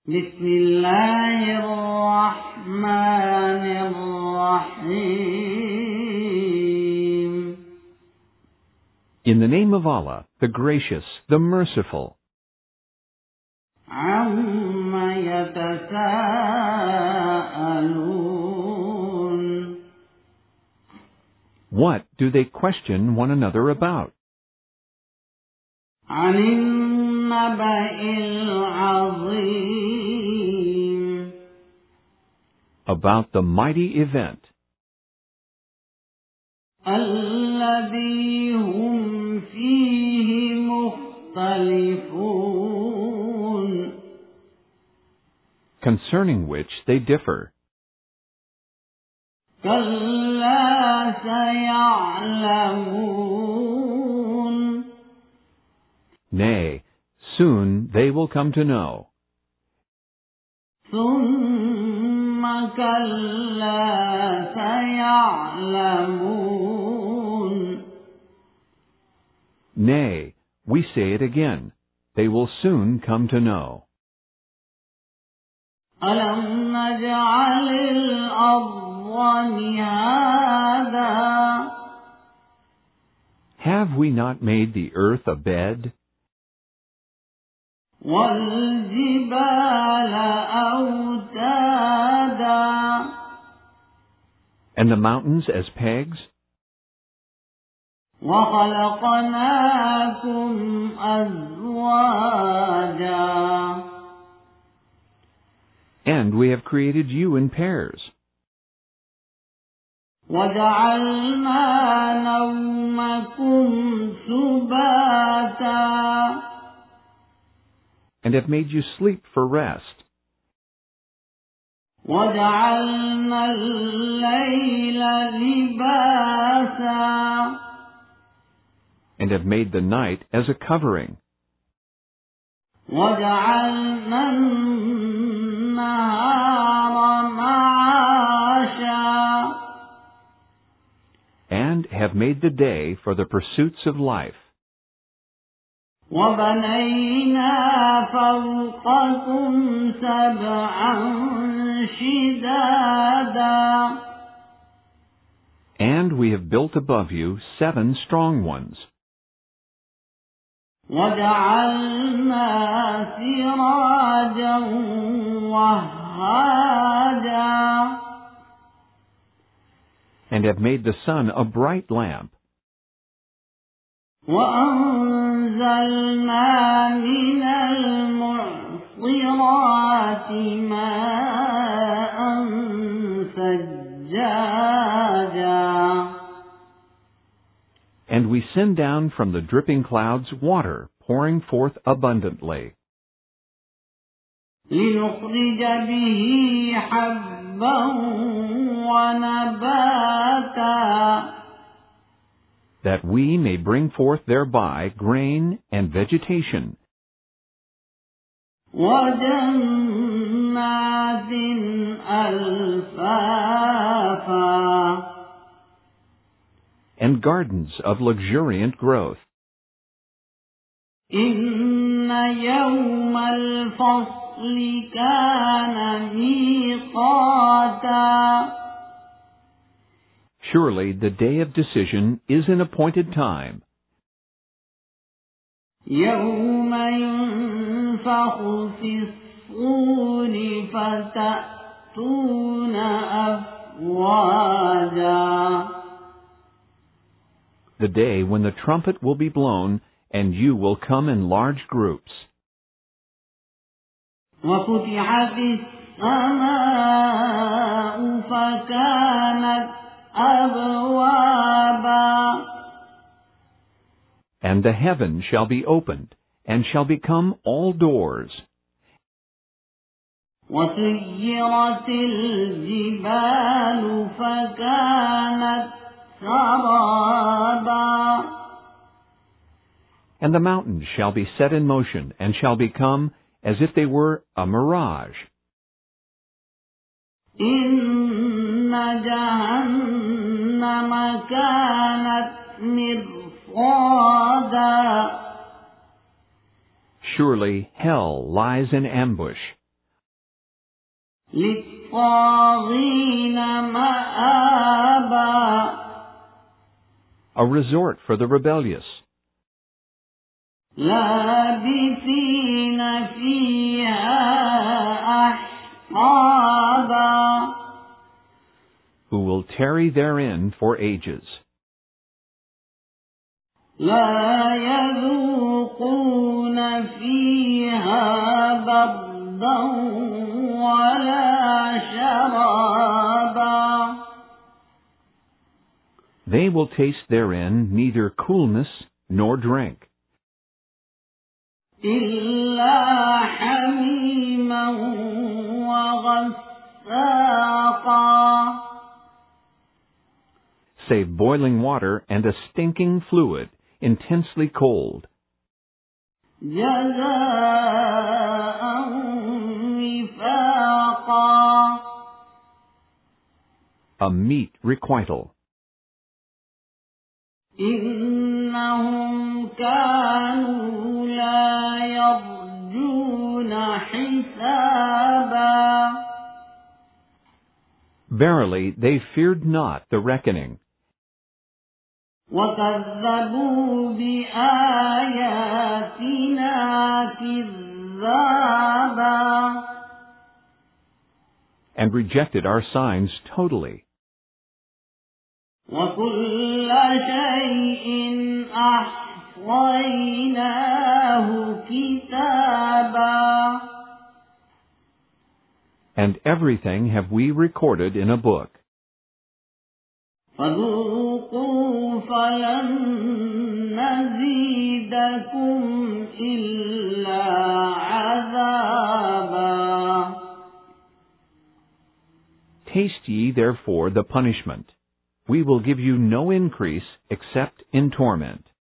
بسم الله الرحمن الرحيم. In the name of Allah, the Gracious, the Merciful. عما يتساءلون. What do they question one another about? عن النبأ العظيم. About the mighty event. الذي هم فيه مختلفون. Concerning which they differ. كلا سيعلمون. Nay, soon they will come to know. ثم كلا سيعلمون. Nay, we say it again. They will soon come to know. ألم نجعل الأرض مهادا. Have we not made the earth a bed? والجبال أوتادا. And the mountains as pegs? وخلقناكم أزواجا. And we have created you in pairs. وجعلنا نومكم سباتا. And have made you sleep for rest. وجعلنا الليل لباسا. And have made the night as a covering. وجعلنا النهار معاشا. And have made the day for the pursuits of life. وبنينا فوقكم سبعا شدادا. And we have built above you 7 strong ones. وجعلنا سراجا وهاجا. And have made the sun a bright lamp. وأنزلنا من المعصرات ماء ثجاجا. And we send down from the dripping clouds water pouring forth abundantly. لنخرج به حبا ونباتا. That we may bring forth thereby grain and vegetation. وجنات ألفافا. And gardens of luxuriant growth. إن يوم الفصل كان ميقاتا. Surely the day of decision is an appointed time. يوم ينفخ في الصور فتأتون أفواجا. The day when the trumpet will be blown and you will come in large groups. وفتحت السماء فكانت أبوابا. And the heaven shall be opened, and shall become all doors. وسيرت الجبال فكانت سرابا. And the mountains shall be set in motion, and shall become as if they were a mirage. إن جهنم كانت مرصادا. Surely hell lies in ambush, للطاغين مآبا. A resort for the rebellious, لابثين فيها أحقابا. who will tarry therein for ages. لا يذوقون فيها بردا ولا شرابا. They will taste therein neither coolness nor drink, إلا حميما وغساقا. save boiling water and a stinking fluid, intensely cold, جزاء وفاقا. a meat requital. إنهم كانوا لا يرجون حسابا. Verily, they feared not the reckoning, وكذبوا بآياتنا كذابا. and rejected our signs totally. وكل شيء أحصيناه كتابا. And everything have we recorded in a book. فذوقوا فلن نزيدكم إلا عذابا. Taste ye therefore the punishment. We will give you no increase except in torment.